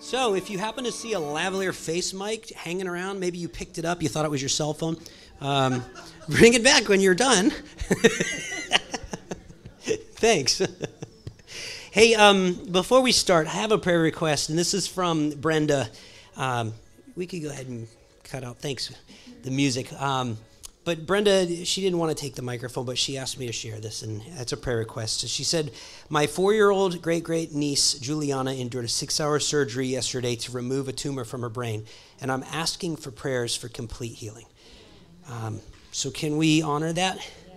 So if you happen to see a lavalier face mic hanging around, maybe you picked it up, you thought it was your cell phone, bring it back when you're done. Thanks. Hey, before we start, I have a prayer request, and this is from Brenda. We could go ahead and cut out, thanks, the music. But Brenda, she didn't want to take the microphone, but she asked me to share this, and that's a prayer request. So she said, my 4-year-old great-great niece, Juliana, endured a 6-hour surgery yesterday to remove a tumor from her brain, and I'm asking for prayers for complete healing. So can we honor that?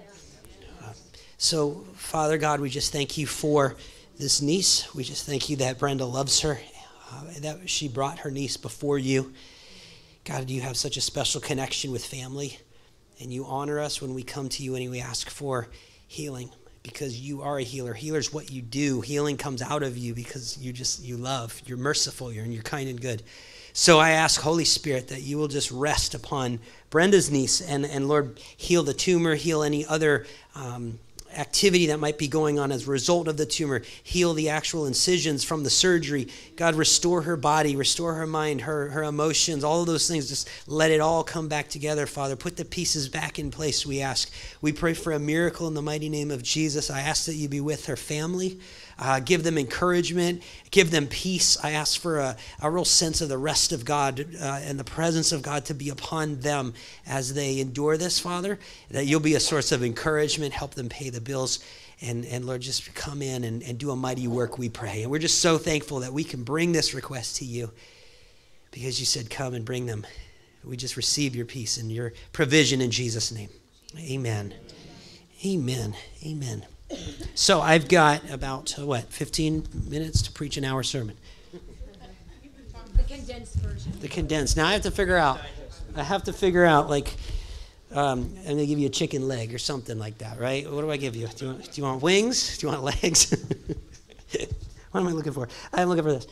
So, Father God, we just thank you for this niece. We just thank you that Brenda loves her, that she brought her niece before you. God, you have such a special connection with family. And you honor us when we come to you and we ask for healing because you are a healer. Healer's what you do. Healing comes out of you because you love. You're merciful. You're kind and good. So I ask, Holy Spirit, that you will just rest upon Brenda's niece and Lord, heal the tumor, heal any other activity that might be going on as a result of the tumor, heal the actual incisions from the surgery. God, restore her body, restore her mind, her emotions, all of those things. Just let it all come back together, Father. Put the pieces back in place, we ask. We pray for a miracle in the mighty name of Jesus. I ask that you be with her family. Give them encouragement, give them peace. I ask for a real sense of the rest of God and the presence of God to be upon them as they endure this, Father, that you'll be a source of encouragement, help them pay the bills, and Lord, just come in and do a mighty work, we pray. And we're just so thankful that we can bring this request to you because you said, come and bring them. We just receive your peace and your provision in Jesus' name. Amen. Amen. Amen. So I've got about, 15 minutes to preach an hour sermon. The condensed version. The condensed. Now I have to figure out, like, I'm going to give you a chicken leg or something like that, right? What do I give you? Do you want wings? Do you want legs? What am I looking for? I'm looking for this.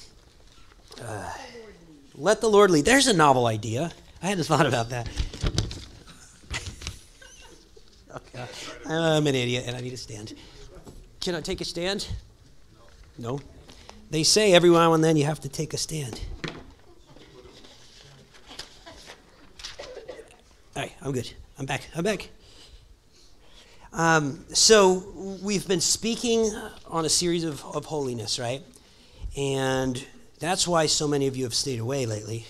Let the Lord lead. There's a novel idea. I hadn't thought about that. Okay. I'm an idiot and I need a stand. Can I take a stand? No. They say every now and then you have to take a stand. All right, I'm good. I'm back. So we've been speaking on a series of holiness, right? And that's why so many of you have stayed away lately.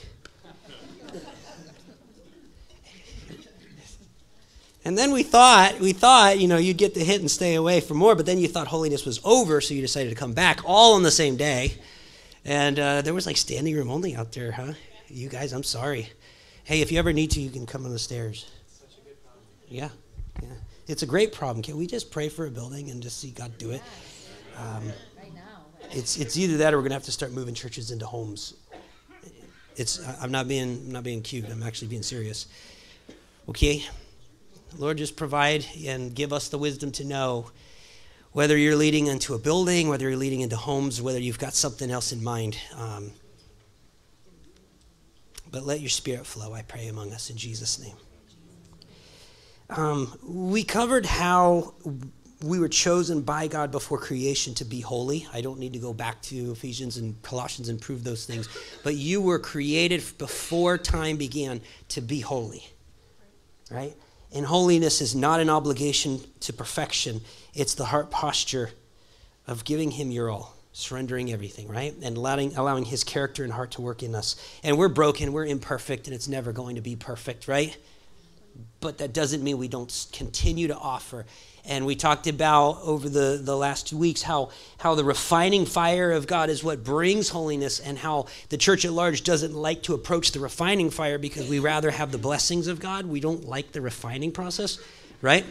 And then we thought, you'd get the hit and stay away for more, but then you thought holiness was over, so you decided to come back all on the same day. And there was like standing room only out there, huh? You guys, I'm sorry. Hey, if you ever need to, you can come on the stairs. Such a good problem. Yeah. It's a great problem. Can we just pray for a building and just see God do it? Right now. It's either that or we're going to have to start moving churches into homes. I'm not being cute. I'm actually being serious. Okay? Lord, just provide and give us the wisdom to know whether you're leading into a building, whether you're leading into homes, whether you've got something else in mind. But let your spirit flow, I pray, among us in Jesus' name. We covered how we were chosen by God before creation to be holy. I don't need to go back to Ephesians and Colossians and prove those things. But you were created before time began to be holy, right? And holiness is not an obligation to perfection. It's the heart posture of giving him your all, surrendering everything, right? And allowing his character and heart to work in us. And we're broken, we're imperfect, and it's never going to be perfect, right? But that doesn't mean we don't continue to offer. And we talked about over the last 2 weeks how the refining fire of God is what brings holiness, and how the church at large doesn't like to approach the refining fire because we rather have the blessings of God. We don't like the refining process, right?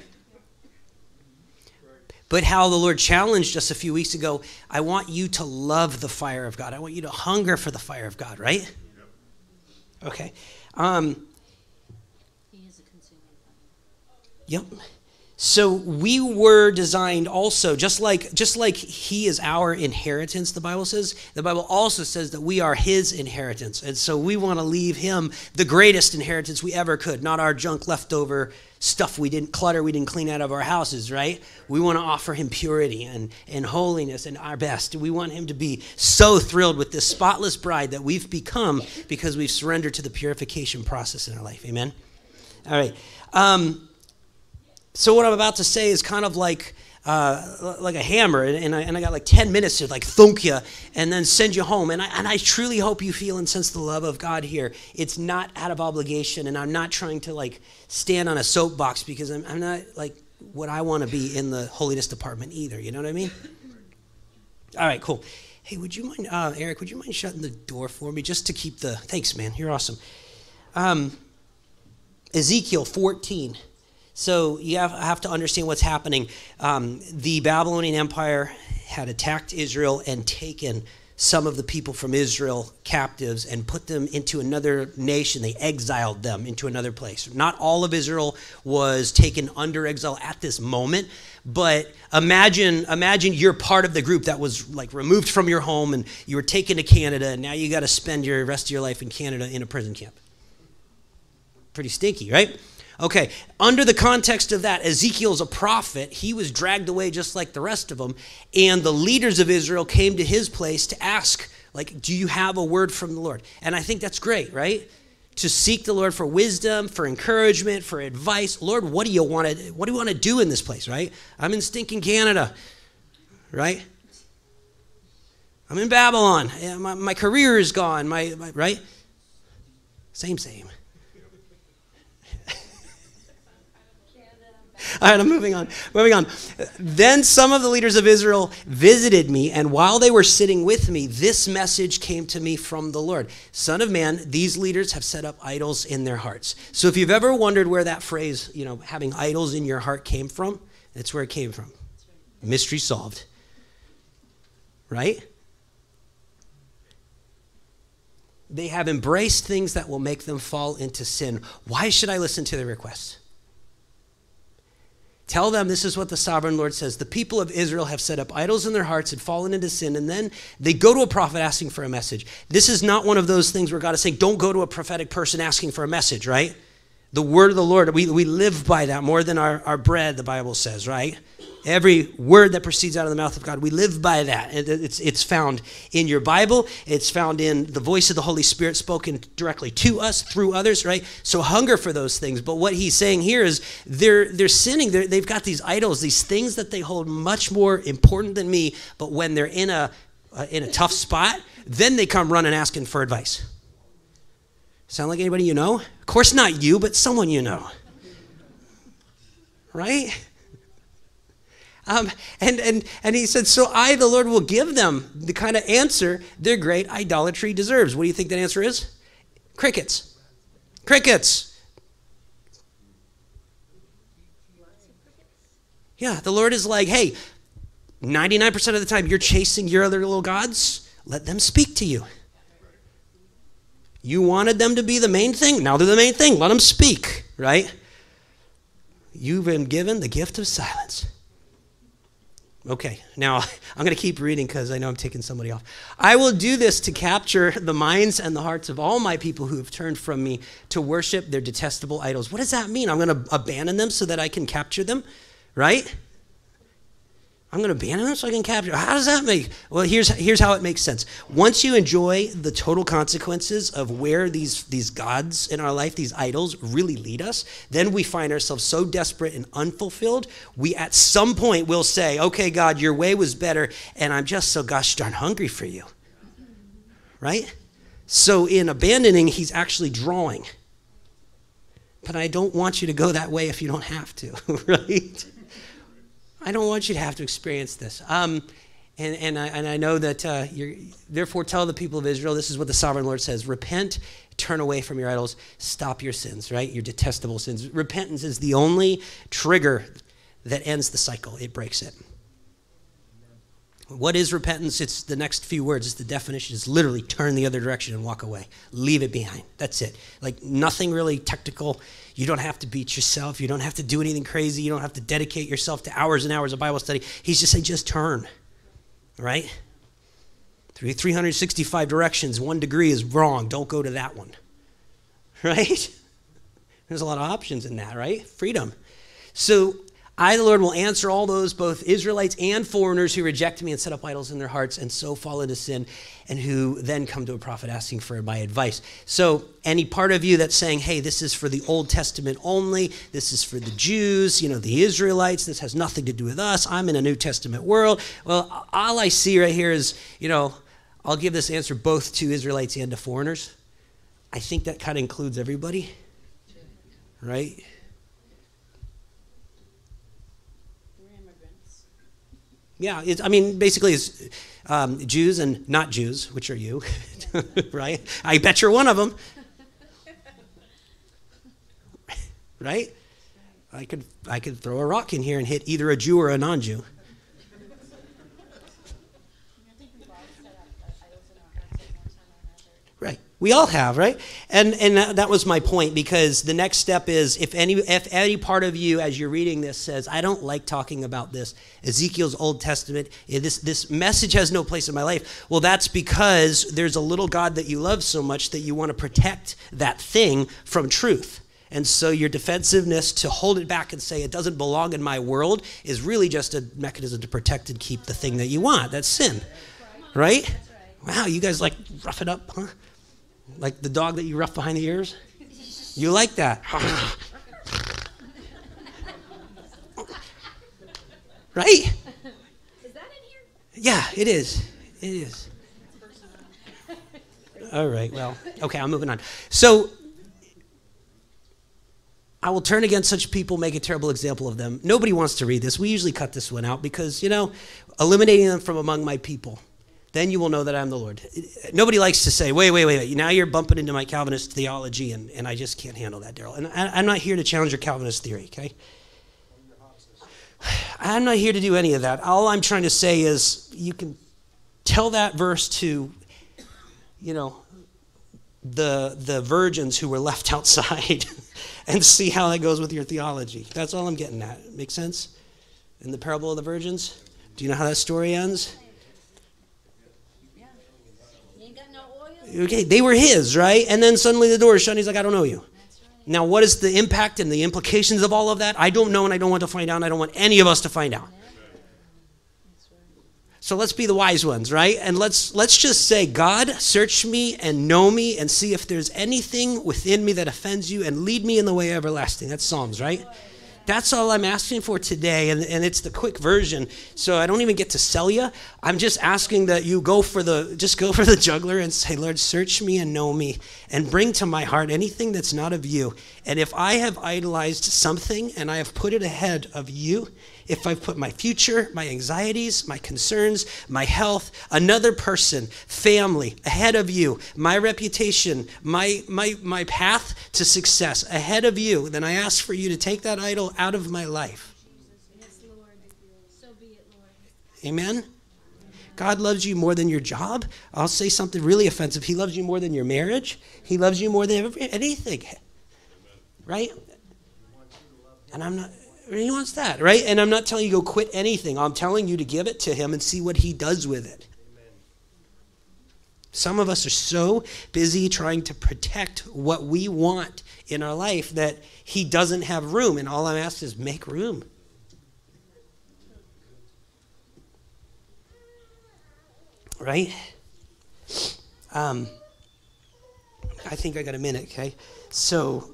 But how the Lord challenged us a few weeks ago, I want you to love the fire of God. I want you to hunger for the fire of God, right? Okay. He is a consuming fire. Yep. So we were designed also, just like he is our inheritance, the Bible says, the Bible also says that we are his inheritance. And so we want to leave him the greatest inheritance we ever could, not our junk leftover stuff we didn't clean out of our houses, right? We want to offer him purity and holiness and our best. We want him to be so thrilled with this spotless bride that we've become because we've surrendered to the purification process in our life. Amen? All right. So what I'm about to say is kind of like a hammer, and I got like 10 minutes to like thunk you and then send you home. And I truly hope you feel and sense the love of God here. It's not out of obligation, and I'm not trying to like stand on a soapbox because I'm not like what I want to be in the holiness department either. You know what I mean? All right, cool. Hey, would you mind, Eric, would you mind shutting the door for me just to keep the, thanks, man. You're awesome. Ezekiel 14. So you have to understand what's happening. The Babylonian Empire had attacked Israel and taken some of the people from Israel captives and put them into another nation. They exiled them into another place. Not all of Israel was taken under exile at this moment, but imagine you're part of the group that was like removed from your home and you were taken to Canada, and now you got to spend your rest of your life in Canada in a prison camp. Pretty stinky, right? Okay, under the context of that, Ezekiel's a prophet. He was dragged away just like the rest of them. And the leaders of Israel came to his place to ask, like, do you have a word from the Lord? And I think that's great, right? To seek the Lord for wisdom, for encouragement, for advice. Lord, what do you want to do in this place, right? I'm in stinking Canada, right? I'm in Babylon. My career is gone, right? Same. All right, I'm moving on. Then some of the leaders of Israel visited me, and while they were sitting with me, this message came to me from the Lord. Son of man, these leaders have set up idols in their hearts. So if you've ever wondered where that phrase, having idols in your heart came from, that's where it came from. Mystery solved. Right? They have embraced things that will make them fall into sin. Why should I listen to their requests? Tell them this is what the sovereign Lord says. The people of Israel have set up idols in their hearts and fallen into sin, and then they go to a prophet asking for a message. This is not one of those things where God is saying, don't go to a prophetic person asking for a message, right? The word of the Lord, we live by that more than our bread, the Bible says, right? Every word that proceeds out of the mouth of God, we live by that. It's found in your Bible. It's found in the voice of the Holy Spirit spoken directly to us through others, right? So hunger for those things. But what he's saying here is they're sinning. They've got these idols, these things that they hold much more important than me. But when they're in a tough spot, then they come running asking for advice. Sound like anybody you know? Of course not you, but someone you know. Right? And he said, so I, the Lord, will give them the kind of answer their great idolatry deserves. What do you think that answer is? Crickets. Yeah, the Lord is like, hey, 99% of the time you're chasing your other little gods, let them speak to you. You wanted them to be the main thing. Now they're the main thing. Let them speak, right? You've been given the gift of silence. Okay, now I'm going to keep reading because I know I'm taking somebody off. I will do this to capture the minds and the hearts of all my people who have turned from me to worship their detestable idols. What does that mean? I'm going to abandon them so that I can capture them, right? I'm going to abandon them so I can capture. How does that make? Well, here's how it makes sense. Once you enjoy the total consequences of where these gods in our life, these idols, really lead us, then we find ourselves so desperate and unfulfilled, we at some point will say, okay, God, your way was better, and I'm just so gosh darn hungry for you. Right? So in abandoning, he's actually drawing. But I don't want you to go that way if you don't have to, right? I don't want you to have to experience this. And I know that therefore tell the people of Israel, this is what the sovereign Lord says, repent, turn away from your idols, stop your sins, right? Your detestable sins. Repentance is the only trigger that ends the cycle. It breaks it. What is repentance? It's the next few words. It's the definition. It's literally turn the other direction and walk away. Leave it behind. That's it. Like nothing really technical. You don't have to beat yourself. You don't have to do anything crazy. You don't have to dedicate yourself to hours and hours of Bible study. He's just saying, just turn, right? 365 directions, 1 degree is wrong. Don't go to that one, right? There's a lot of options in that, right? Freedom. So I, the Lord, will answer all those, both Israelites and foreigners who reject me and set up idols in their hearts and so fall into sin, and who then come to a prophet asking for my advice. So any part of you that's saying, hey, this is for the Old Testament only, this is for the Jews, the Israelites, this has nothing to do with us, I'm in a New Testament world. Well, all I see right here is, I'll give this answer both to Israelites and to foreigners. I think that kind of includes everybody, right? Yeah, basically it's Jews and not Jews, which are you, right? I bet you're one of them, right? I could throw a rock in here and hit either a Jew or a non-Jew. Right. We all have, right? And that was my point, because the next step is if any part of you as you're reading this says, I don't like talking about this, Ezekiel's Old Testament, this message has no place in my life. Well, that's because there's a little God that you love so much that you want to protect that thing from truth. And so your defensiveness to hold it back and say it doesn't belong in my world is really just a mechanism to protect and keep the thing that you want. That's sin, right? Wow, you guys like rough it up, huh? Like the dog that you rough behind the ears? You like that. Right? Is that in here? Yeah, it is. It is. All right, well, okay, I'm moving on. So, I will turn against such people, make a terrible example of them. Nobody wants to read this. We usually cut this one out because, eliminating them from among my people. Then you will know that I'm the Lord. Nobody likes to say, wait. Now you're bumping into my Calvinist theology, and I just can't handle that, Daryl. And I'm not here to challenge your Calvinist theory, okay? I'm not here to do any of that. All I'm trying to say is you can tell that verse to, the virgins who were left outside and see how that goes with your theology. That's all I'm getting at. Make sense? In the parable of the virgins, do you know how that story ends? Okay, they were his, right? And then suddenly the door is shut and he's like, I don't know you. Now, what is the impact and the implications of all of that? I don't know, and I don't want to find out, and I don't want any of us to find out. So let's be the wise ones, right? And let's just say, God, search me and know me and see if there's anything within me that offends you and lead me in the way everlasting. That's Psalms, right? That's all I'm asking for today, and it's the quick version, so I don't even get to sell you. I'm just asking that you go for the jugular and say, Lord, search me and know me, and bring to my heart anything that's not of you. And if I have idolized something and I have put it ahead of you, if I've put my future, my anxieties, my concerns, my health, another person, family ahead of you, my reputation, my path to success ahead of you, then I ask for you to take that idol out of my life. Yes, Lord. So be it, Lord. Amen? God loves you more than your job. I'll say something really offensive. He loves you more than your marriage. He loves you more than anything. Right? And I'm not... He wants that, right? And I'm not telling you to go quit anything. I'm telling you to give it to him and see what he does with it. Some of us are so busy trying to protect what we want in our life that he doesn't have room. And all I'm asking is make room. Right? I think I got a minute, okay? So...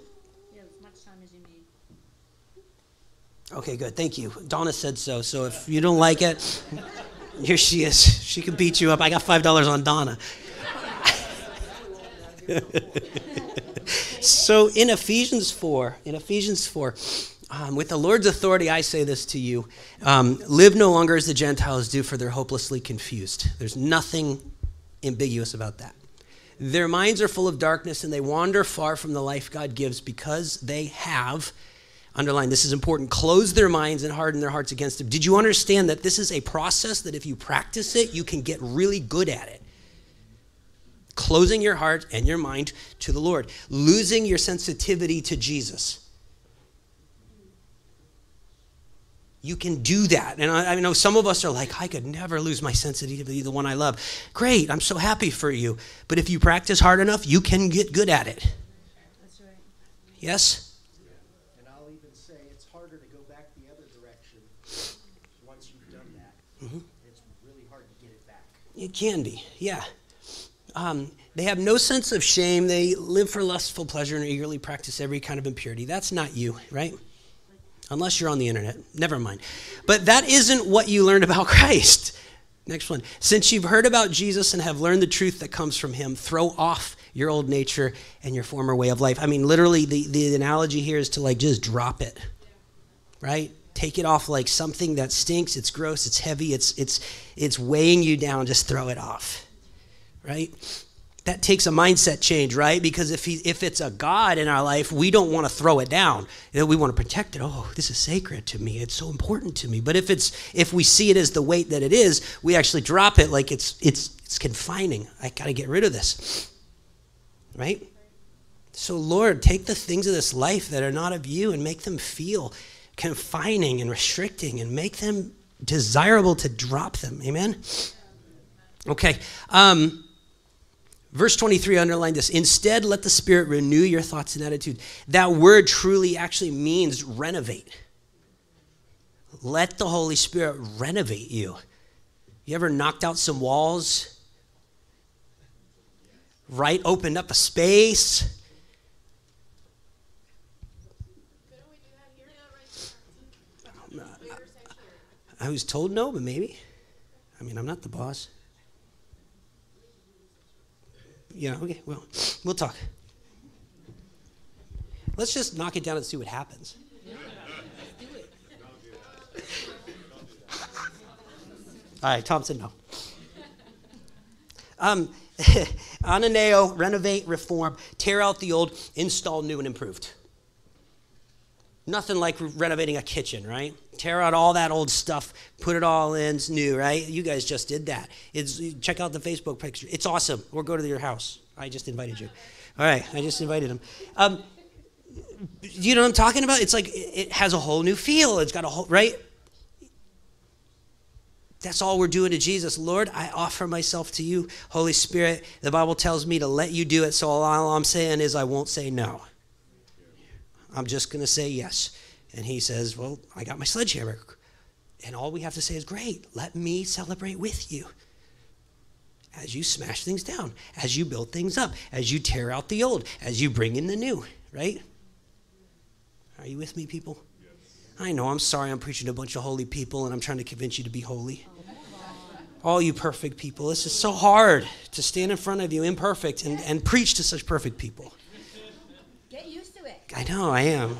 Okay, good. Thank you. Donna said so. So if you don't like it, here she is. She can beat you up. I got $5 on Donna. So in Ephesians 4, with the Lord's authority, I say this to you. Live no longer as the Gentiles do, for they're hopelessly confused. There's nothing ambiguous about that. Their minds are full of darkness, and they wander far from the life God gives because they have Underline, this is important. Close their minds and harden their hearts against him. Did you understand that this is a process that if you practice it, you can get really good at it? Closing your heart and your mind to the Lord. Losing your sensitivity to Jesus. You can do that. And I know some of us are like, I could never lose my sensitivity to the one I love. Great, I'm so happy for you. But if you practice hard enough, you can get good at it. That's right. Yes? And I'll even say it's harder to go back the other direction once you've done that. Mm-hmm. It's really hard to get it back. It can be, yeah. They have no sense of shame. They live for lustful pleasure and eagerly practice every kind of impurity. That's not you, right? Unless you're on the internet. Never mind. But that isn't what you learned about Christ. Next one. Since you've heard about Jesus and have learned the truth that comes from him, throw off your old nature and your former way of life. I mean, literally, the analogy here is to like just drop it, right? Take it off like something that stinks. It's gross. It's heavy. It's weighing you down. Just throw it off, right? That takes a mindset change, right? Because if it's a God in our life, we don't want to throw it down. We want to protect it. Oh, this is sacred to me. It's so important to me. But if we see it as the weight that it is, we actually drop it like it's confining. I got to get rid of this, right? So Lord, take the things of this life that are not of you and make them feel confining and restricting and make them desirable to drop them. Amen? Okay. Verse 23, underline this. Instead, let the Spirit renew your thoughts and attitudes. That word truly actually means renovate. Let the Holy Spirit renovate you. You ever knocked out some walls? Right? Opened up a space? I was told no, but maybe. I mean, I'm not the boss. Yeah, okay, well, we'll talk. Let's just knock it down and see what happens. All right, Tom said no. Ananeo, renovate, reform, tear out the old, install new and improved. Nothing like renovating a kitchen, right? Tear out all that old stuff, put it all in, it's new, right? You guys just did that. Check out the Facebook picture. It's awesome. Or go to your house. I just invited you. All right, I just invited him. You know what I'm talking about? It's like it has a whole new feel. It's got a whole, right? That's all we're doing to Jesus. Lord, I offer myself to you. Holy Spirit, the Bible tells me to let you do it, so all I'm saying is I won't say no. I'm just going to say yes. And he says, well, I got my sledgehammer. And all we have to say is, great, let me celebrate with you. As you smash things down, as you build things up, as you tear out the old, as you bring in the new, right? Are you with me, people? Yes. I know, I'm sorry I'm preaching to a bunch of holy people and I'm trying to convince you to be holy. All you perfect people, this is so hard to stand in front of you imperfect and preach to such perfect people. Get used to it. I know, I am.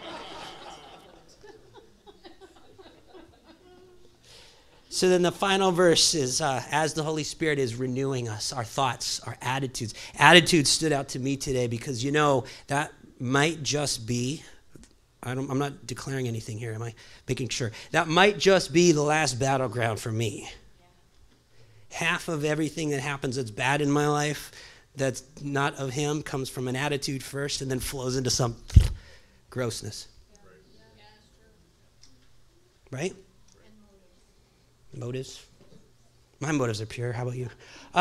So then the final verse is, as the Holy Spirit is renewing us, our thoughts, our attitudes. Attitudes stood out to me today because, you know, that might just be, I'm not declaring anything here, am I? Making sure. That might just be the last battleground for me. Half of everything that happens that's bad in my life, that's not of him, comes from an attitude first and then flows into some grossness. Right? Motives. My motives are pure. How about you?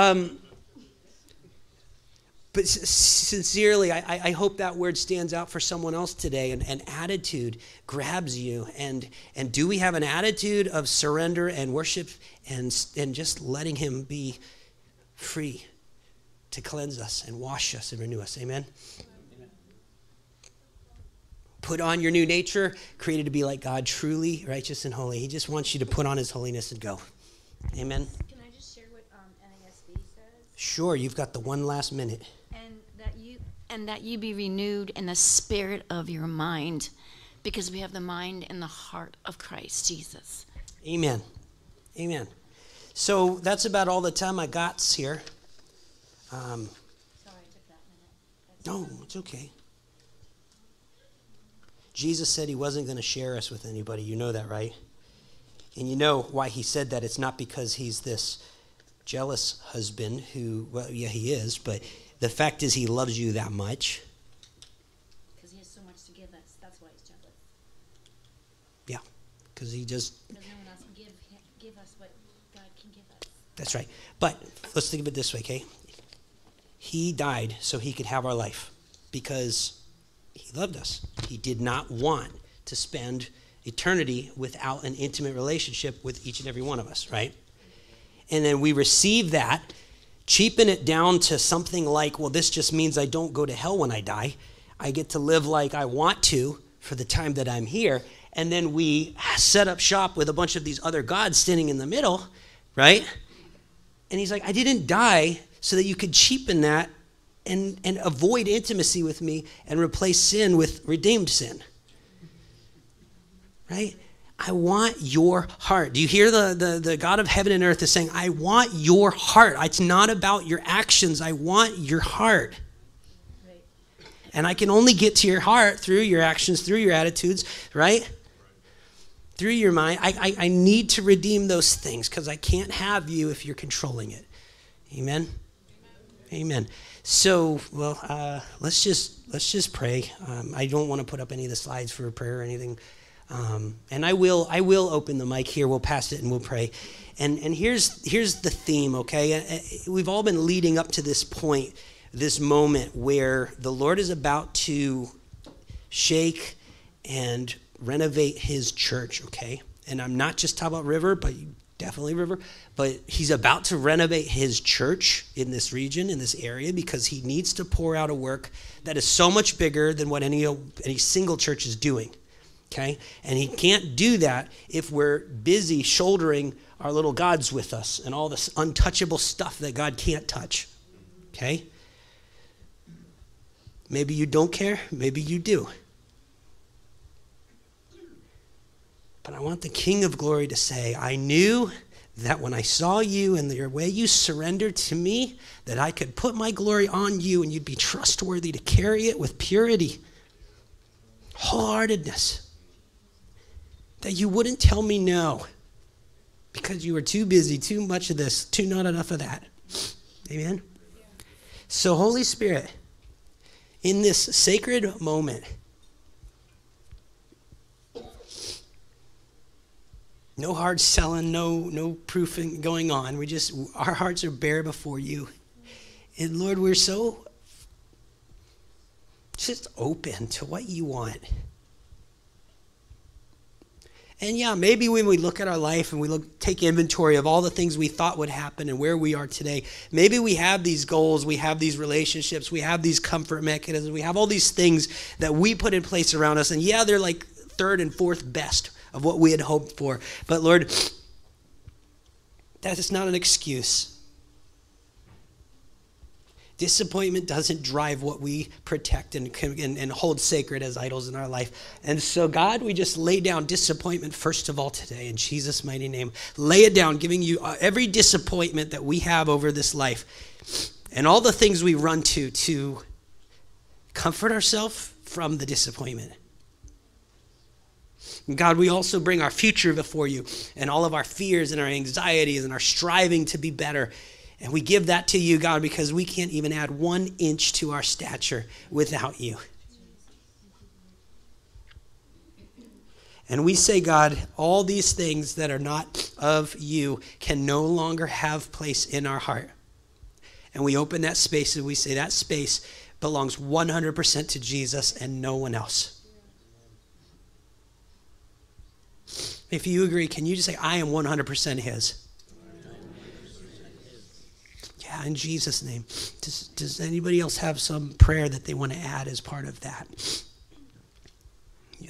But sincerely, I hope that word stands out for someone else today. And attitude grabs you. And do we have an attitude of surrender and worship and just letting him be free to cleanse us and wash us and renew us? Amen? Put on your new nature, created to be like God, truly righteous and holy. He just wants you to put on his holiness and go. Amen? Can I just share what NASB says? Sure, you've got the one last minute. And that you be renewed in the spirit of your mind, because we have the mind and the heart of Christ Jesus. Amen. Amen. So that's about all the time I got here. Sorry, I took that minute. No, it's okay. Jesus said he wasn't going to share us with anybody. You know that, right? And you know why he said that. It's not because he's this jealous husband who, well, yeah, he is, but the fact is he loves you that much. Because he has so much to give us. That's why he's jealous. Yeah, because he just... Because no one else can give us what God can give us. That's right. But let's think of it this way, okay? He died so he could have our life because he loved us. He did not want to spend eternity without an intimate relationship with each and every one of us, right? And then we receive that, cheapen it down to something like, well, this just means I don't go to hell when I die. I get to live like I want to for the time that I'm here. And then we set up shop with a bunch of these other gods standing in the middle, right? And he's like, I didn't die so that you could cheapen that and avoid intimacy with me and replace sin with redeemed sin. Right? I want your heart. Do you hear the God of heaven and earth is saying, I want your heart. It's not about your actions. I want your heart. Right. And I can only get to your heart through your actions, through your attitudes, right? Through your mind. I need to redeem those things because I can't have you if you're controlling it. Amen? Amen. So, well, let's just pray. I don't want to put up any of the slides for a prayer or anything. And I will open the mic here. We'll pass it and we'll pray. And here's the theme, okay? We've all been leading up to this point, this moment where the Lord is about to shake and renovate his church, okay? And I'm not just talking about River, but definitely River, but he's about to renovate his church in this region, in this area, because he needs to pour out a work that is so much bigger than what any single church is doing. Okay? And he can't do that if we're busy shouldering our little gods with us and all this untouchable stuff that God can't touch. Okay? Maybe you don't care. Maybe you do. But I want the King of Glory to say, I knew that when I saw you and the way you surrendered to me, that I could put my glory on you and you'd be trustworthy to carry it with purity, wholeheartedness. That you wouldn't tell me no because you were too busy, too much of this, too not enough of that. Amen? So Holy Spirit, in this sacred moment, no hard selling, no proofing going on. Our hearts are bare before you. And Lord, we're so just open to what you want. And yeah, maybe when we look at our life and we take inventory of all the things we thought would happen and where we are today, maybe we have these goals, we have these relationships, we have these comfort mechanisms, we have all these things that we put in place around us. And yeah, they're like third and fourth best of what we had hoped for. But Lord, that is not an excuse. Disappointment doesn't drive what we protect and hold sacred as idols in our life. And so, God, we just lay down disappointment first of all today in Jesus' mighty name. Lay it down, giving you every disappointment that we have over this life and all the things we run to comfort ourselves from the disappointment. And God, we also bring our future before you and all of our fears and our anxieties and our striving to be better. And we give that to you, God, because we can't even add 1 inch to our stature without you. And we say, God, all these things that are not of you can no longer have place in our heart. And we open that space and we say that space belongs 100% to Jesus and no one else. If you agree, can you just say, I am 100% his? Yeah, in Jesus' name. Does anybody else have some prayer that they want to add as part of that? Yeah.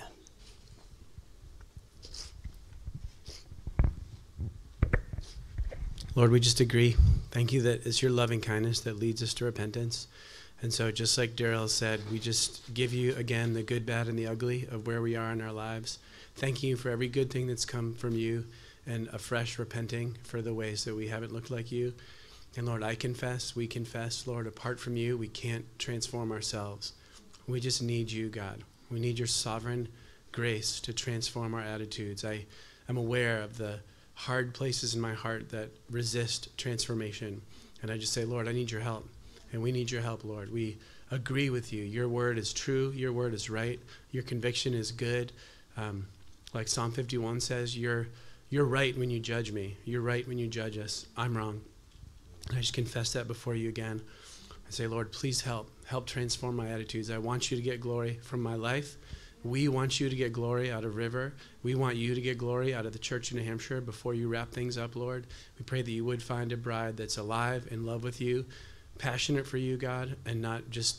Lord, we just agree. Thank you that it's your loving kindness that leads us to repentance. And so just like Daryl said, we just give you, again, the good, bad, and the ugly of where we are in our lives. Thank you for every good thing that's come from you and a fresh repenting for the ways that we haven't looked like you. And Lord, we confess, Lord, apart from you, we can't transform ourselves. We just need you, God. We need your sovereign grace to transform our attitudes. I am aware of the hard places in my heart that resist transformation. And I just say, Lord, I need your help. And we need your help, Lord. We agree with you. Your word is true. Your word is right. Your conviction is good. Like Psalm 51 says, you're right when you judge me. You're right when you judge us. I'm wrong. I just confess that before you again. I say, Lord, please help. Help transform my attitudes. I want you to get glory from my life. We want you to get glory out of River. We want you to get glory out of the church in New Hampshire before you wrap things up, Lord. We pray that you would find a bride that's alive, in love with you, passionate for you, God, and not just,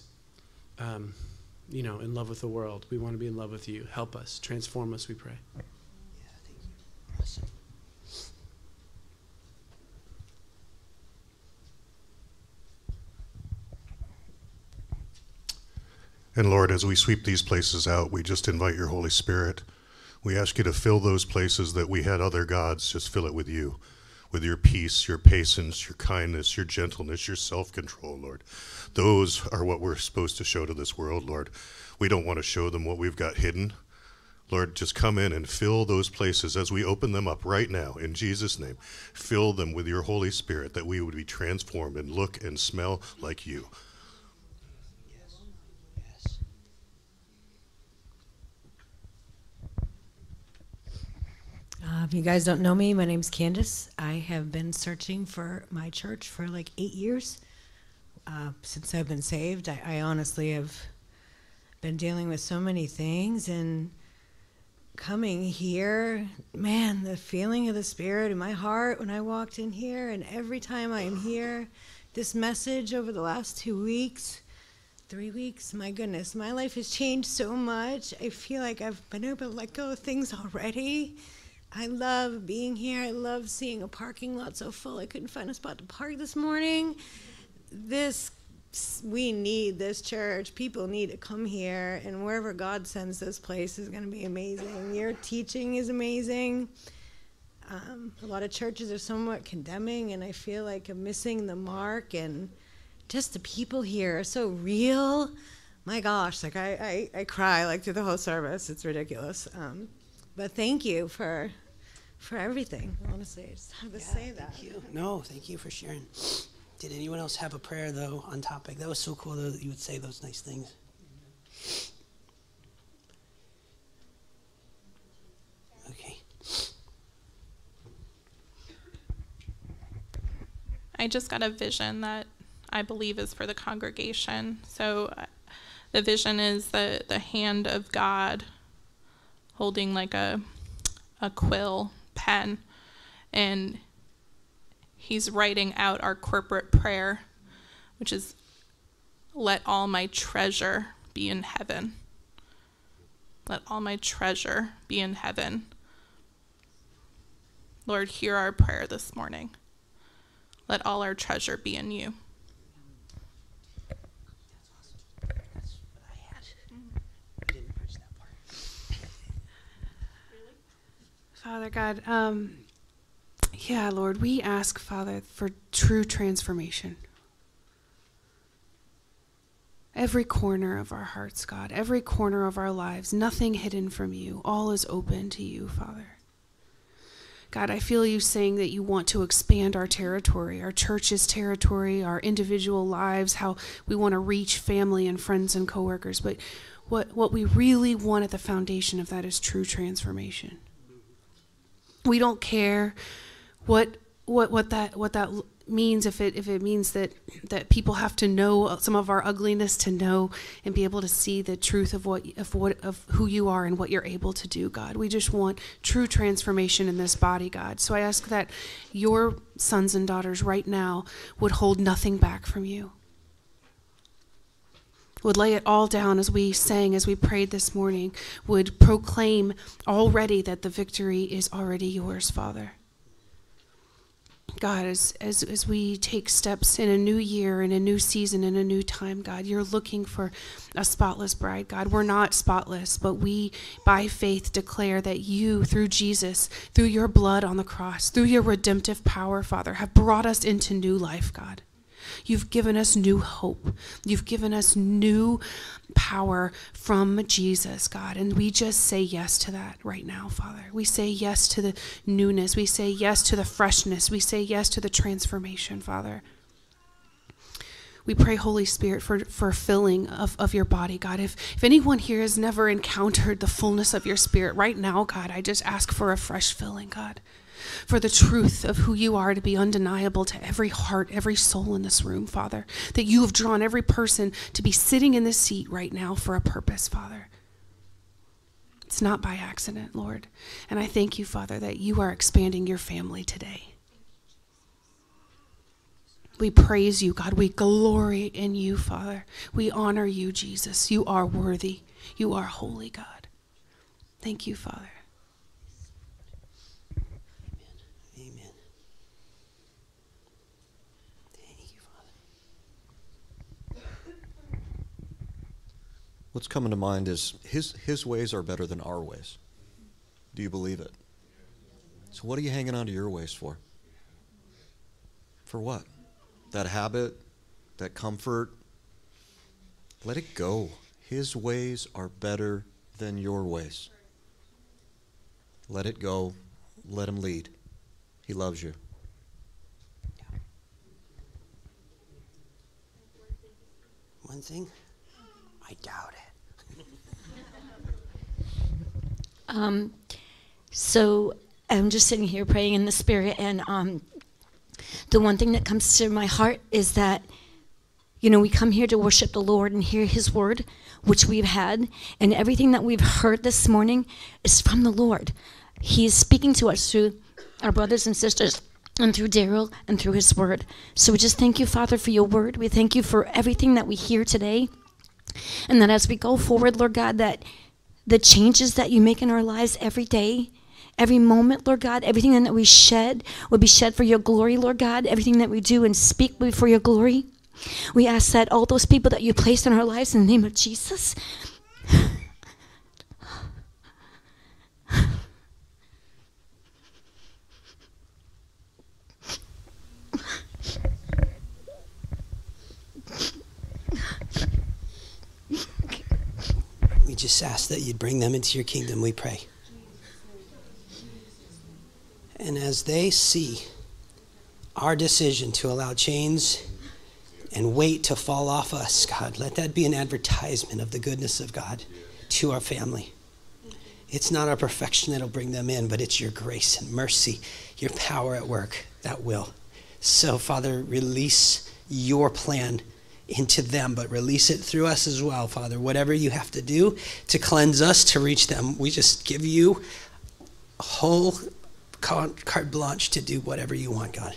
in love with the world. We want to be in love with you. Help us. Transform us, we pray. Yeah, thank you. Awesome. And Lord, as we sweep these places out, we just invite your Holy Spirit. We ask you to fill those places that we had other gods, just fill it with you, with your peace, your patience, your kindness, your gentleness, your self-control, Lord. Those are what we're supposed to show to this world, Lord. We don't want to show them what we've got hidden. Lord, just come in and fill those places as we open them up right now, in Jesus' name. Fill them with your Holy Spirit, that we would be transformed and look and smell like you. Yes. If you guys don't know me, my name's Candace. I have been searching for my church for like 8 years since I've been saved. I honestly have been dealing with so many things, and coming here, man, the feeling of the Spirit in my heart when I walked in here, and every time I am here, this message over the last 2 weeks, 3 weeks, my goodness, my life has changed so much. I feel like I've been able to let go of things already. I love being here. I love seeing a parking lot so full I couldn't find a spot to park this morning. We need this church. People need to come here, and wherever God sends this place is going to be amazing. Your teaching is amazing. A lot of churches are somewhat condemning, and I feel like I'm missing the mark, and just the people here are so real. My gosh, like I cry like through the whole service. It's ridiculous. But thank you for everything. Honestly, I just have to say that. Thank you. No, thank you for sharing. Did anyone else have a prayer, though, on topic? That was so cool, though, that you would say those nice things. Okay. I just got a vision that I believe is for the congregation. So the vision is the hand of God holding like a quill pen, and he's writing out our corporate prayer, which is, let all my treasure be in heaven. Let all my treasure be in heaven. Lord, hear our prayer this morning. Let all our treasure be in you. That's awesome. That's what I had. I didn't preach that part. Father God, yeah, Lord, we ask, Father, for true transformation. Every corner of our hearts, God, every corner of our lives, nothing hidden from you, all is open to you, Father. God, I feel you saying that you want to expand our territory, our church's territory, our individual lives, how we want to reach family and friends and coworkers. But what we really want at the foundation of that is true transformation. We don't care what that means, if it means that people have to know some of our ugliness to know and be able to see the truth of who you are and what you're able to do, God. We just want true transformation in this body, God. So I ask that your sons and daughters right now would hold nothing back from you, would lay it all down as we sang, as we prayed this morning, would proclaim already that the victory is already yours, Father. God, as we take steps in a new year, in a new season, in a new time, God, you're looking for a spotless bride, God. We're not spotless, but we, by faith, declare that you, through Jesus, through your blood on the cross, through your redemptive power, Father, have brought us into new life, God. You've given us new hope. You've given us new power from Jesus, God. And we just say yes to that right now, Father. We say yes to the newness. We say yes to the freshness. We say yes to the transformation, Father. We pray, Holy Spirit, for filling of your body, God. If anyone here has never encountered the fullness of your Spirit right now, God, I just ask for a fresh filling, God. For the truth of who you are to be undeniable to every heart, every soul in this room, Father. That you have drawn every person to be sitting in this seat right now for a purpose, Father. It's not by accident, Lord. And I thank you, Father, that you are expanding your family today. We praise you, God. We glory in you, Father. We honor you, Jesus. You are worthy. You are holy, God. Thank you, Father. Amen. Thank you, Father. What's coming to mind is his ways are better than our ways. Do you believe it? So what are you hanging on to your ways for? For what? That habit, that comfort, let it go. His ways are better than your ways. Let it go. Let him lead. He loves you. One thing, I doubt it. So I'm just sitting here praying in the Spirit, and the one thing that comes to my heart is that, you know, we come here to worship the Lord and hear his word, which we've had, and everything that we've heard this morning is from the Lord. He is speaking to us through our brothers and sisters and through Daryl and through his word. So we just thank you, Father, for your word. We thank you for everything that we hear today, and that as we go forward, Lord God, that the changes that you make in our lives every day, every moment, Lord God, everything that we shed will be shed for your glory, Lord God. Everything that we do and speak will be for your glory. We ask that all those people that you placed in our lives, in the name of Jesus, we just ask that you'd bring them into your kingdom, we pray. And as they see our decision to allow chains and weight to fall off us, God, let that be an advertisement of the goodness of God to our family. It's not our perfection that'll bring them in, but it's your grace and mercy, your power at work that will. So, Father, release your plan into them, but release it through us as well, Father. Whatever you have to do to cleanse us, to reach them, we just give you a whole carte blanche to do whatever you want, God.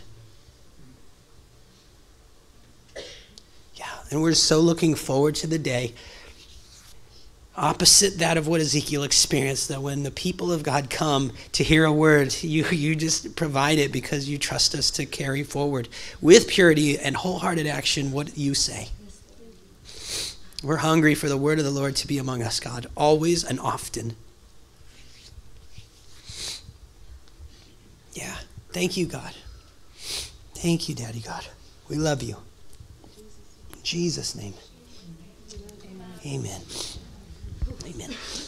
Yeah, and we're so looking forward to the day opposite that of what Ezekiel experienced, that when the people of God come to hear a word, you just provide it because you trust us to carry forward with purity and wholehearted action what you say. We're hungry for the word of the Lord to be among us, God, always and often. Yeah. Thank you, God. Thank you, Daddy God. We love you. In Jesus' name. Amen. Amen.